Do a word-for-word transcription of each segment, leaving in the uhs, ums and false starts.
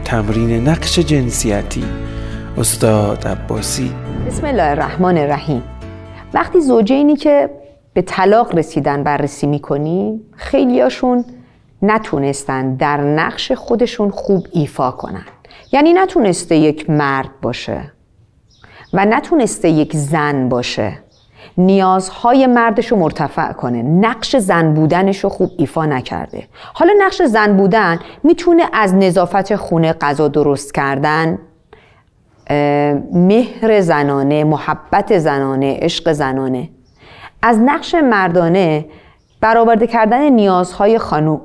تمرین نقش جنسیتی. استاد عباسی. بسم الله الرحمن الرحیم. وقتی زوجینی که به طلاق رسیدن بررسی میکنیم، خیلیاشون نتونستن در نقش خودشون خوب ایفا کنن. یعنی نتونسته یک مرد باشه و نتونسته یک زن باشه، نیازهای مردشو مرتفع کنه، نقش زن بودنشو خوب ایفا نکرده. حالا نقش زن بودن میتونه از نظافت خونه، غذا درست کردن، مهر زنانه، محبت زنانه، عشق زنانه. از نقش مردانه برآورده کردن نیازهای خانوم،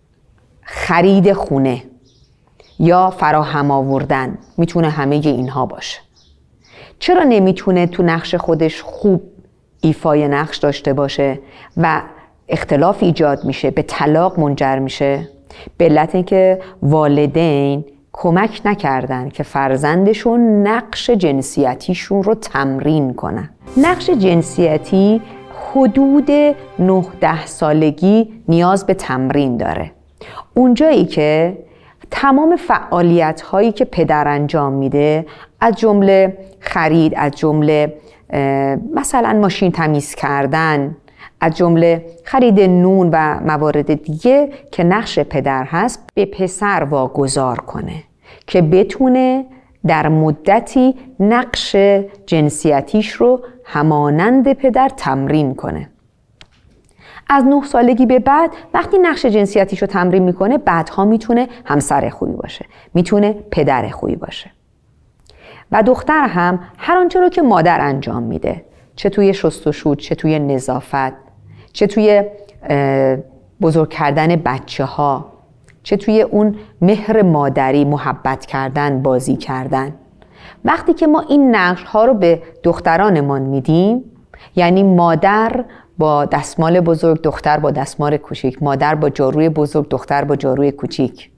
خرید خونه یا فراهم آوردن، میتونه همه اینها باشه. چرا نمیتونه تو نقش خودش خوب ایفای نقش داشته باشه و اختلاف ایجاد میشه، به طلاق منجر میشه؟ به علت اینکه والدین کمک نکردن که فرزندشون نقش جنسیتیشون رو تمرین کنن. نقش جنسیتی حدود نه ده سالگی نیاز به تمرین داره. اونجایی که تمام فعالیت هایی که پدر انجام میده، از جمله خرید، از جمله مثلا ماشین تمیز کردن، از جمله خرید نون و موارد دیگه که نقش پدر هست، به پسر واگذار کنه که بتونه در مدتی نقش جنسیتیش رو همانند پدر تمرین کنه. از نه سالگی به بعد وقتی نقش جنسیتیش رو تمرین میکنه، بعدها میتونه همسر خوبی باشه، میتونه پدر خوبی باشه. و دختر هم هر آنچه رو که مادر انجام میده، چه توی شستشو، چه توی نظافت، چه توی بزرگ کردن بچه ها، چه توی اون مهر مادری، محبت کردن، بازی کردن. وقتی که ما این نقش ها رو به دخترانمان میدیم، یعنی مادر با دستمال بزرگ، دختر با دستمال کوچیک، مادر با جاروی بزرگ، دختر با جاروی کوچیک،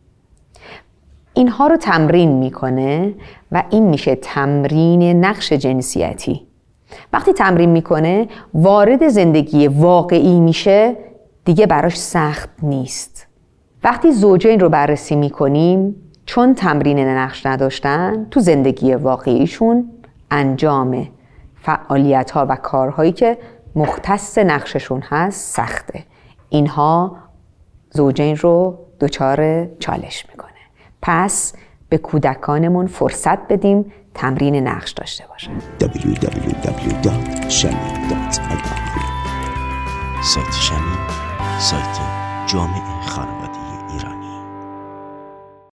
اینها رو تمرین میکنه و این میشه تمرین نقش جنسیتی. وقتی تمرین میکنه، وارد زندگی واقعی میشه، دیگه براش سخت نیست. وقتی زوجین رو بررسی میکنیم، چون تمرین نقش نداشتن، تو زندگی واقعیشون انجام فعالیت ها و کارهایی که مختص نقششون هست سخته. اینها زوجین رو دچار چالش میکنه. پس به کودکانمون فرصت بدیم تمرین نقش داشته باشن. دبلیو دبلیو دبلیو دات شمیم دات آی آر. سایت شمیم، سایت جامعه خانم.